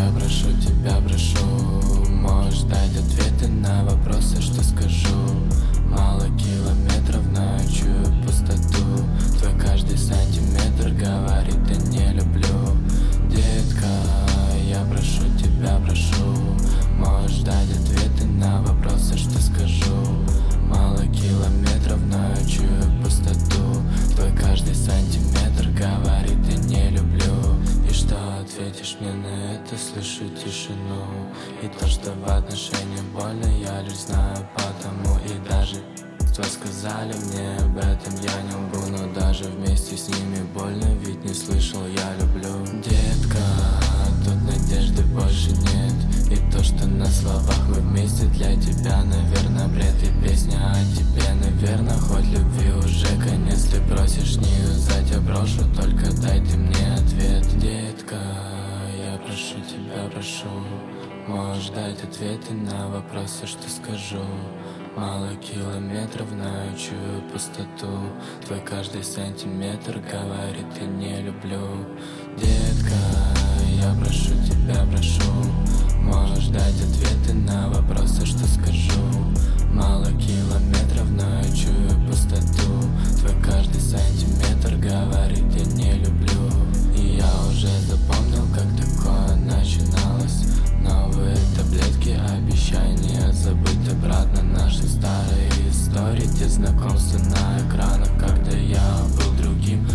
я прошу тебя, прошу, можешь дать ответы на вопросы, что скажу. Мало километров, но я чую пустоту. Твой каждый сантиметр говорит, я не люблю. Детка, я прошу тебя, прошу, можешь дать ответы на вопросы, что скажу. Мало километров, но я чую пустоту. Твой каждый сантиметр говорит, я не люблю. И что ответишь мне на это? Слышу тишину. И то, что в отношениях больно, я лишь знаю потому. И даже кто сказали мне об этом, я не лгу. Но даже вместе с ними больно, ведь не слышал я люблю. Детка, тут надежды больше нет. И то, что на словах вы вместе, для тебя, наверное, бред. И песня о тебе, наверное, хоть любви уже конец. Ты просишь не юзать, я брошу, только дай ты мне ответ. Детка, я прошу тебя, прошу, можешь дать ответы на вопросы, что скажу. Мало километров, но я чую пустоту. Твой каждый сантиметр говорит, я не люблю. Детка, я прошу тебя, прошу, можешь дать ответы на вопросы, что скажу. Мало километров, но я чую пустоту. Твой каждый сантиметр говорит, я не люблю. И я уже запомнил, как такое начиналось. Новые таблетки, обещания забыть обратно наши старые истории. Те знакомства на экранах, когда я был другим.